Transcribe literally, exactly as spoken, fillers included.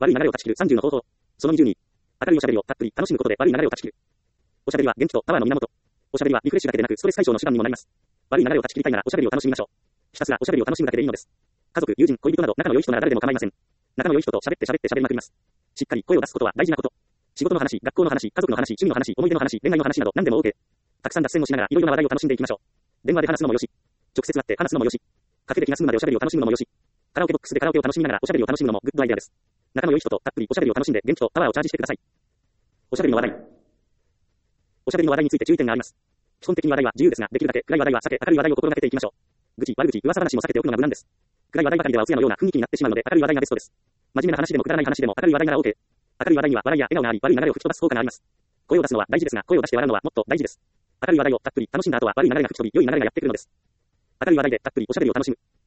悪い流れを断ち切るさんじゅうの方法。そのにじゅうに。明るいおしゃべりをたっぷり楽しむことで悪い流れを断ち切る。おしゃべりは元気とパワーの源。おしゃべりはリフレッシュだけでなくストレス解消の手段にもなります。悪い流れを断ち切りたいならおしゃべりを楽しみましょう。ひたすらおしゃべりを楽しむだけでいいのです。家族、友人、恋人など仲の良い人なら誰でも構いません。仲の良い人と喋って喋って喋りまくります。しっかり声を出すことは大事なこと。仕事の話、学校の話、家族の話、趣味の話、思い出の話、恋愛の話など何でも OK。たくさん脱線をしながらいろいろな話題を楽しんでいきましょう。電話で話すのもよし、直接会って話すのもよし、かけで気が済むまでおしゃべりを楽しむのもよし、カラオケボックスでカラオケを楽しみながらおしゃべりを楽しむのもグッドアイデアです。仲の良い人とたっぷりおしゃべりを楽しんで元気とパワーをチャージしてください。おしゃべりの話題。おしゃべりの話題について注意点があります。基本的に話題は自由ですが、できるだけ暗い話題は避け、明るい話題を心がけていきましょう。愚痴、悪口、噂話も避けておくのが無難です。暗い話題ばかりではお通夜のような雰囲気になってしまうので、明るい話題がベストです。真面目な話でもくだらない話でも明るい話題なら OK。明るい話題には笑いや笑顔があり、悪い流れを吹き飛ばす効果があります。声を出すのは大事ですが、声を出して笑うのはもっと大事です。明るい話題をたっぷり楽しんだ後は悪い流れが吹き飛び、良い流れがやってくるのです。明るい話題でたっぷりおしゃべりを楽しむ。